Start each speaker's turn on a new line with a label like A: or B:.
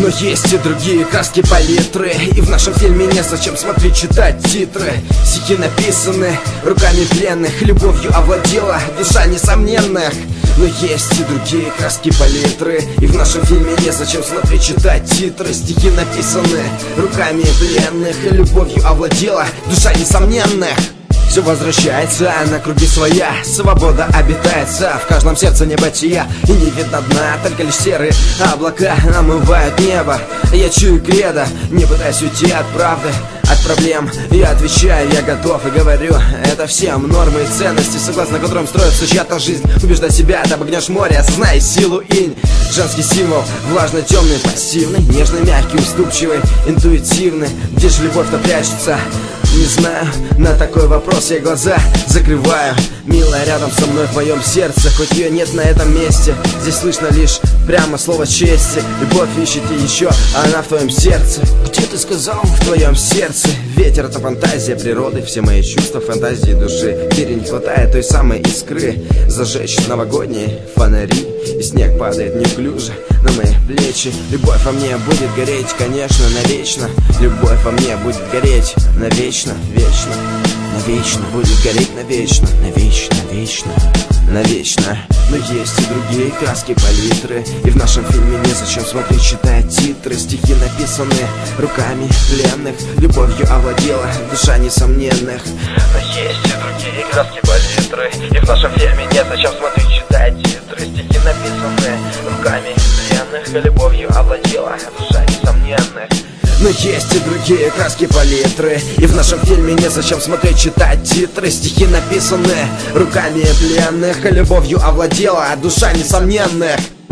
A: Но есть и другие краски палитры, и в нашем фильме незачем смотреть, читать титры. Стихи написаны руками пленных, любовью овладела душа несомненных. Но есть и другие краски палитры, и в нашем фильме незачем смотреть, читать титры. Стихи написаны руками пленных, и любовью овладела душа несомненных. Все возвращается на круги своя, свобода обитается в каждом сердце небытия. И не видно дна, только лишь серые облака омывают небо. Я чую кредо, не пытаюсь уйти от правды, от проблем. Я отвечаю, я готов и говорю это всем. Нормы и ценности, согласно которым строится чья-то жизнь. Убеждай себя, ты обогнешь море, осознай силу инь. Женский символ, влажно-темный, пассивный, нежный, мягкий, уступчивый, интуитивный. Где же любовь-то прячется? Не знаю, на такой вопрос я глаза закрываю. Милая рядом со мной в твоем сердце, хоть ее нет на этом месте. Здесь слышно лишь прямо слово чести. Любовь ищет и еще, а она в твоем сердце. Где ты сказал? В твоем сердце. Ветер — это фантазия природы, все мои чувства, фантазии души. В мире не хватает той самой искры, зажечь новогодние фонари. И снег падает неуклюже на мои плечи. Любовь во мне будет гореть, конечно, навечно. Любовь во мне будет гореть навечно, вечно. Навечно будет гореть, навечно, навечно, вечно, навечно. Но есть и другие краски палитры, и в нашем фильме незачем смотреть, читать титры. Стихи написаны руками пленных, любовью овладела душа несомненных. Но есть и другие краски палитры, и в нашем фильме незачем смотреть, читать титры. Стихи написаны руками пленных, любовью овладела душа несомненных. Но есть и другие краски палитры, и в нашем фильме незачем смотреть, читать титры. Стихи написаны руками пленных, любовью овладела душа несомненных.